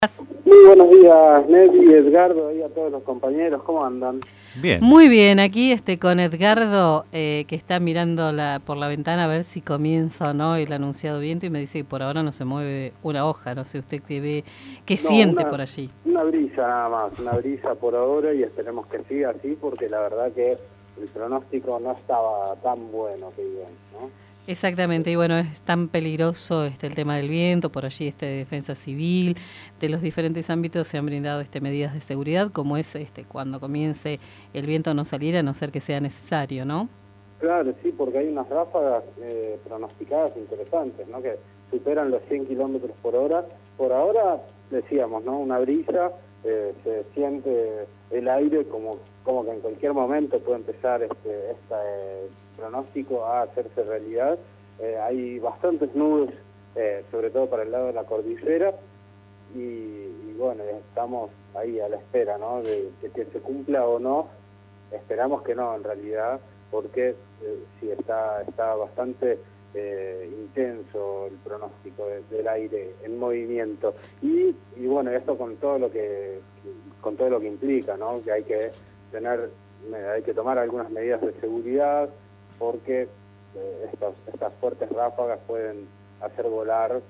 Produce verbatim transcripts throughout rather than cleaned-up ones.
Muy buenos días, Nelly, Edgardo, y a todos los compañeros, ¿cómo andan? Bien. Muy bien, aquí este con Edgardo, eh, que está mirando la, por la ventana a ver si comienza o no el anunciado viento, y me dice que por ahora no se mueve una hoja, no sé usted qué ve, qué No, siente una, por allí. Una brisa nada más, una brisa por ahora, y esperemos que siga así, porque la verdad que el pronóstico no estaba tan bueno, que digamos, ¿no? Exactamente, y bueno, es tan peligroso este el tema del viento, por allí este de defensa civil, de los diferentes ámbitos se han brindado este medidas de seguridad, como es este cuando comience el viento no salir, a no ser que sea necesario, ¿no? Claro, sí, porque hay unas ráfagas eh, pronosticadas interesantes, ¿no? Que superan los cien kilómetros por hora. Por ahora, decíamos, ¿no? Una brisa, eh, se siente el aire como, como que en cualquier momento puede empezar este, este eh, pronóstico a hacerse realidad. Eh, hay bastantes nubes, eh, sobre todo para el lado de la cordillera, y, y bueno, estamos ahí a la espera, ¿no? De, de que se cumpla o no. Esperamos que no, en realidad, porque eh, sí está está bastante eh, intenso el pronóstico de, del aire en movimiento, y, y bueno, esto con todo lo que con todo lo que implica, ¿no? Que hay que tener hay que tomar algunas medidas de seguridad, porque eh, estas estas fuertes ráfagas pueden hacer volar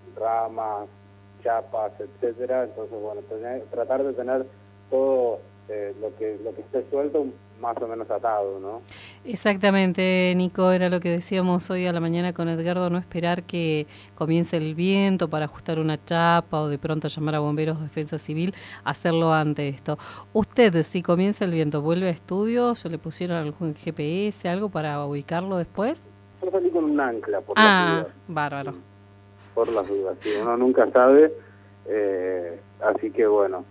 ramas, chapas, etcétera. Entonces, bueno, tener, tratar de tener todo Eh, lo que lo que esté suelto más o menos atado, ¿no? Exactamente, Nico, era lo que decíamos hoy a la mañana con Edgardo, no esperar que comience el viento para ajustar una chapa o de pronto llamar a bomberos o defensa civil, hacerlo ante esto. Usted, si comienza el viento, ¿vuelve a estudios o le pusieron algún G P S, algo para ubicarlo después? Yo salí con un ancla, por ah, las dudas. Bárbaro. Por las dudas, sí, uno nunca sabe, eh, así que bueno,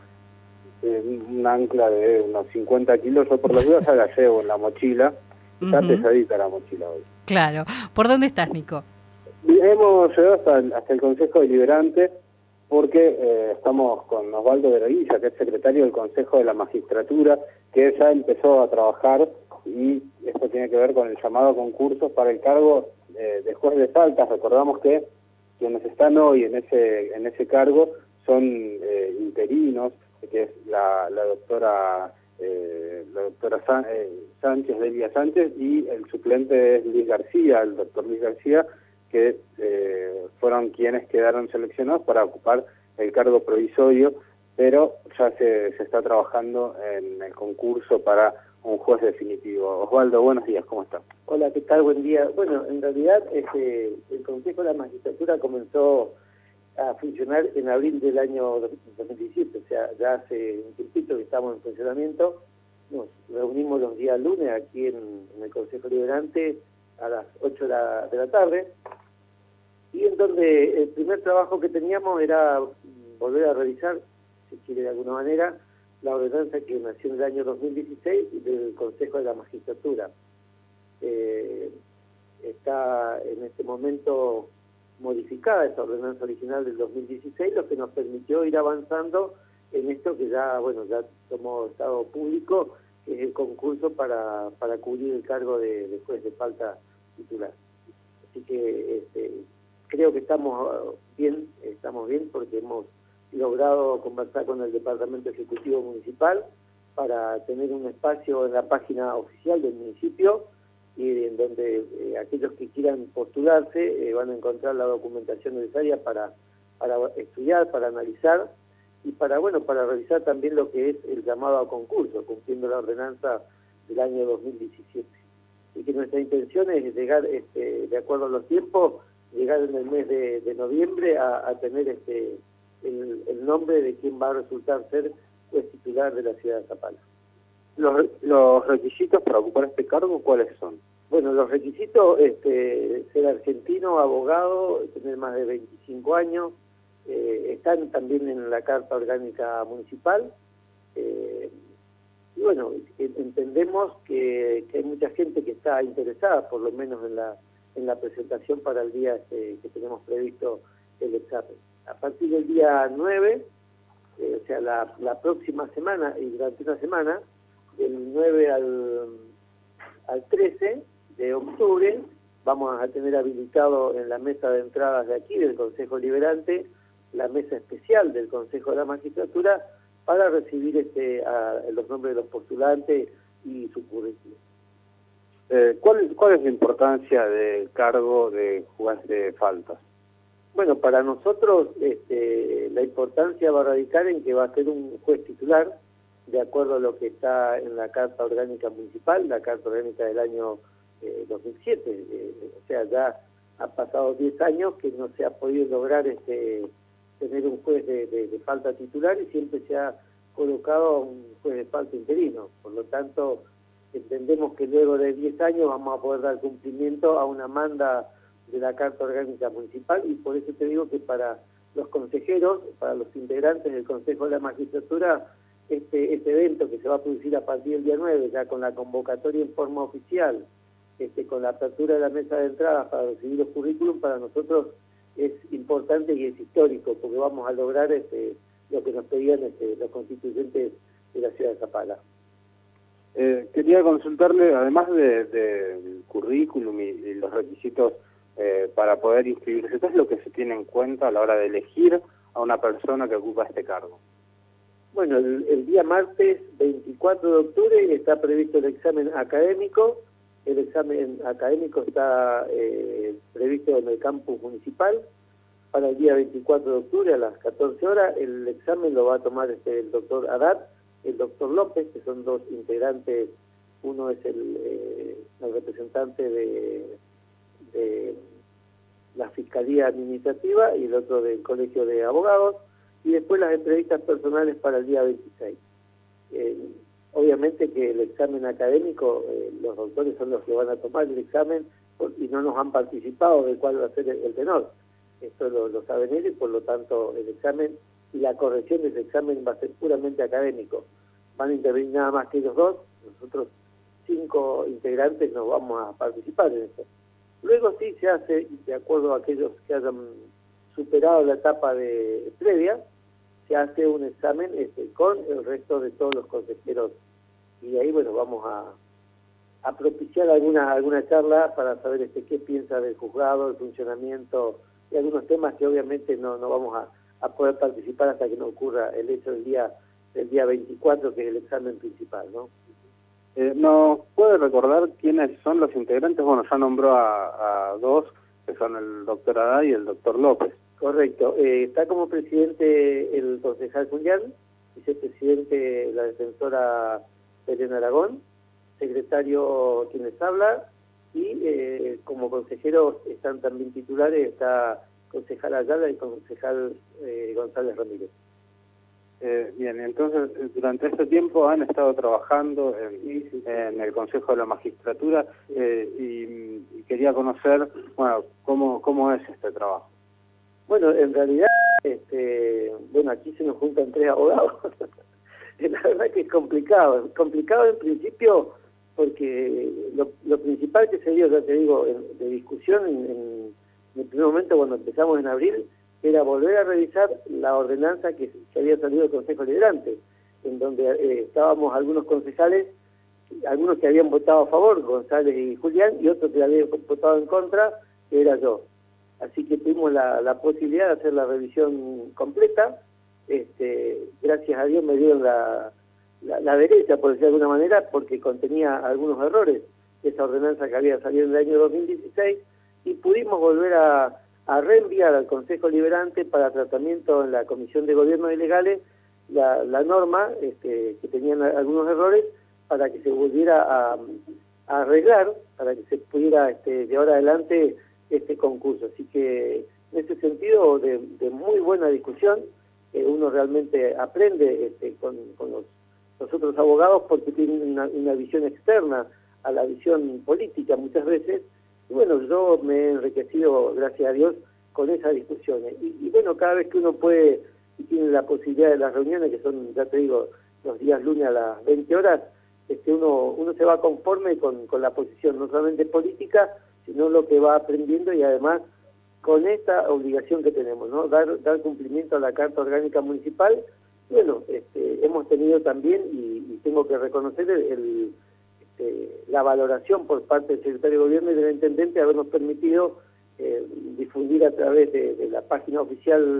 un ancla de unos cincuenta kilos, yo por las dudas ya la llevo en la mochila, está uh-huh. pesadita la mochila hoy. Claro. ¿Por dónde estás, Nico? Hemos llegado hasta el, hasta el Consejo Deliberante, porque eh, estamos con Osvaldo Veravilla, que es secretario del Consejo de la Magistratura, que ya empezó a trabajar, y esto tiene que ver con el llamado a concursos para el cargo eh, de juez de faltas. Recordamos que quienes están hoy en ese en ese cargo son eh, interinos, que es la, la doctora eh, la doctora San, eh, Sánchez, Delia Sánchez, y el suplente es Luis García, el doctor Luis García, que eh, fueron quienes quedaron seleccionados para ocupar el cargo provisorio, pero ya se, se está trabajando en el concurso para un juez definitivo. Osvaldo, buenos días, ¿cómo está? Hola, ¿qué tal? Buen día. Bueno, en realidad este, el Consejo de la Magistratura comenzó a funcionar en abril del año dos mil diecisiete, o sea, ya hace un tiempito que estamos en funcionamiento. Nos reunimos los días lunes aquí en, en el Consejo Deliberante a las ocho de la, de la tarde, y en donde el primer trabajo que teníamos era volver a revisar, si quiere de alguna manera, la ordenanza que nació en el año dos mil dieciséis del Consejo de la Magistratura. Eh, está en este momento modificada esa ordenanza original del dos mil dieciséis, lo que nos permitió ir avanzando en esto que ya, bueno, ya tomó estado público, que es el concurso para, para cubrir el cargo de, de juez de falta titular. Así que este, creo que estamos bien, estamos bien porque hemos logrado conversar con el Departamento Ejecutivo Municipal para tener un espacio en la página oficial del municipio, y en donde eh, aquellos que quieran postularse eh, van a encontrar la documentación necesaria para, para estudiar, para analizar y para, bueno, para revisar también lo que es el llamado a concurso, cumpliendo la ordenanza del año dos mil diecisiete. Y que nuestra intención es llegar, este, de acuerdo a los tiempos, llegar en el mes de, de noviembre a, a tener este el, el nombre de quien va a resultar ser juez titular de la ciudad de Zapala. Los, los requisitos para ocupar este cargo, ¿cuáles son? Bueno, los requisitos, este, ser argentino, abogado, tener más de veinticinco años, eh, están también en la Carta Orgánica Municipal, eh, y bueno, entendemos que, que hay mucha gente que está interesada, por lo menos en la, en la presentación para el día este, que tenemos previsto el examen. A partir del día nueve, eh, o sea, la, la próxima semana y durante una semana, del nueve al, al trece de octubre, vamos a tener habilitado en la mesa de entradas de aquí, del Consejo Deliberante, la mesa especial del Consejo de la Magistratura para recibir este, a, los nombres de los postulantes y su currículum. Eh, ¿cuál, ¿Cuál es la importancia del cargo de juez de faltas? Bueno, para nosotros este, la importancia va a radicar en que va a ser un juez titular, de acuerdo a lo que está en la Carta Orgánica Municipal, la Carta Orgánica del año eh, dos mil siete. Eh, o sea, ya ha pasado diez años que no se ha podido lograr este, tener un juez de, de, de falta titular y siempre se ha colocado a un juez de falta interino. Por lo tanto, entendemos que luego de diez años vamos a poder dar cumplimiento a una manda de la Carta Orgánica Municipal, y por eso te digo que para los consejeros, para los integrantes del Consejo de la Magistratura, este, este evento que se va a producir a partir del día nueve, ya con la convocatoria en forma oficial, este, con la apertura de la mesa de entrada para recibir los currículum, para nosotros es importante y es histórico, porque vamos a lograr este, lo que nos pedían este, los constituyentes de la ciudad de Zapala. Eh, quería consultarle, además de, de, del currículum y, y los requisitos eh, para poder inscribirse, ¿qué es lo que se tiene en cuenta a la hora de elegir a una persona que ocupa este cargo? Bueno, el, el día martes veinticuatro de octubre está previsto el examen académico. El examen académico está eh, previsto en el campus municipal para el día veinticuatro de octubre a las catorce horas. El examen lo va a tomar este, el doctor Haddad, el doctor López, que son dos integrantes. Uno es el, eh, el representante de, de la Fiscalía Administrativa y el otro del Colegio de Abogados, y después las entrevistas personales para el día veintiséis. Eh, obviamente que el examen académico, eh, los doctores son los que van a tomar el examen por, y no nos han participado de cuál va a ser el, el tenor. Esto lo, lo saben ellos, y por lo tanto el examen y la corrección de ese examen va a ser puramente académico. Van a intervenir nada más que ellos dos, nosotros cinco integrantes nos vamos a participar en esto. Luego sí se hace, de acuerdo a aquellos que hayan superado la etapa de previa, se hace un examen este, con el resto de todos los consejeros, y ahí bueno vamos a, a propiciar alguna alguna charla para saber este qué piensa del juzgado, el funcionamiento y algunos temas que obviamente no, no vamos a, a poder participar hasta que no ocurra el hecho del día del día veinticuatro, que es el examen principal, ¿no? Eh, ¿Nos puede recordar quiénes son los integrantes? Bueno, ya nombró a, a dos, que son el doctor Haddad y el doctor López. Correcto. Eh, está como presidente el concejal Julián, vicepresidente la defensora Belén Aragón, secretario quien les habla, y eh, como consejeros están también titulares, está concejal Ayala y concejal eh, González Ramírez. Eh, bien, entonces durante este tiempo han estado trabajando en, en el Consejo de la Magistratura eh, y, y quería conocer, bueno, cómo, cómo es este trabajo. Bueno, en realidad, este, bueno, aquí se nos juntan tres abogados. La verdad que es complicado. Complicado en principio porque lo, lo principal que se dio, ya te digo, en, de discusión en, en, en el primer momento cuando empezamos en abril, era volver a revisar la ordenanza que, que había salido del Consejo Liberante, en donde eh, estábamos algunos concejales, algunos que habían votado a favor, González y Julián, y otros que habían votado en contra, que era yo. Así que tuvimos la, la posibilidad de hacer la revisión completa. Este, gracias a Dios me dieron la, la, la derecha, por decirlo de alguna manera, porque contenía algunos errores, esa ordenanza que había salido en el año dos mil dieciséis, y pudimos volver a, a reenviar al Consejo Liberante para tratamiento en la Comisión de Gobierno y Legales la, la norma este, que tenían algunos errores, para que se volviera a, a arreglar, para que se pudiera este, de ahora adelante este concurso. Así que en ese sentido de, de muy buena discusión, eh, uno realmente aprende este, con, con los, los otros abogados, porque tienen una, una visión externa a la visión política muchas veces, y bueno, yo me he enriquecido, gracias a Dios, con esas discusiones. Y, y bueno, cada vez que uno puede y tiene la posibilidad de las reuniones, que son, ya te digo, los días lunes a las veinte horas, este, uno, uno se va conforme con, con la posición, no solamente política, sino lo que va aprendiendo, y además con esta obligación que tenemos, ¿no? Dar, dar cumplimiento a la Carta Orgánica Municipal. Bueno, este, hemos tenido también, y, y tengo que reconocer el, el, este, la valoración por parte del Secretario de Gobierno y del Intendente, habernos permitido eh, difundir a través de, de la página oficial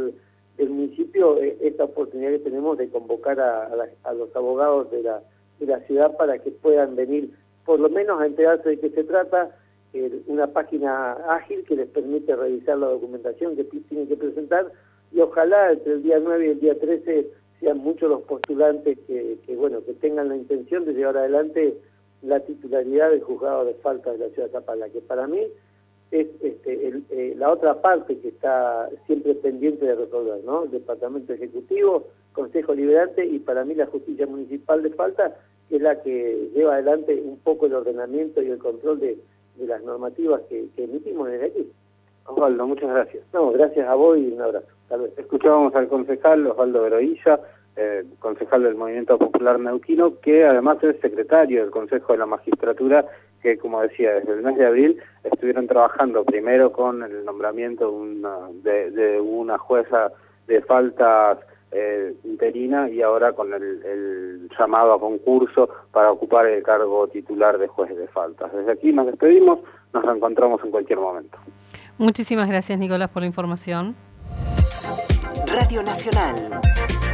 del municipio eh, esta oportunidad que tenemos de convocar a, a, la, a los abogados de la, de la ciudad para que puedan venir por lo menos a enterarse de qué se trata, eh, una página ágil que les permite revisar la documentación que tienen que presentar, y ojalá entre el día nueve y el día trece sean muchos los postulantes que, que bueno que tengan la intención de llevar adelante la titularidad del juzgado de falta de la ciudad de Zapala, que para mí es este, el, eh, la otra parte que está siempre pendiente de resolver, ¿no? El Departamento Ejecutivo, Consejo Liberante y para mí la Justicia Municipal de Falta, que es la que lleva adelante un poco el ordenamiento y el control de, de las normativas que, que emitimos desde aquí. Osvaldo, muchas gracias. No, gracias a vos y un abrazo. Tal vez. Escuchábamos al concejal Osvaldo Veroilla, eh, concejal del Movimiento Popular Neuquino, que además es secretario del Consejo de la Magistratura, que como decía, desde el mes de abril estuvieron trabajando primero con el nombramiento de una, de, de una jueza de faltas eh, interina y ahora con el, el llamado a concurso para ocupar el cargo titular de juez de faltas. Desde aquí nos despedimos, nos reencontramos en cualquier momento. Muchísimas gracias, Nicolás, por la información. Radio Nacional.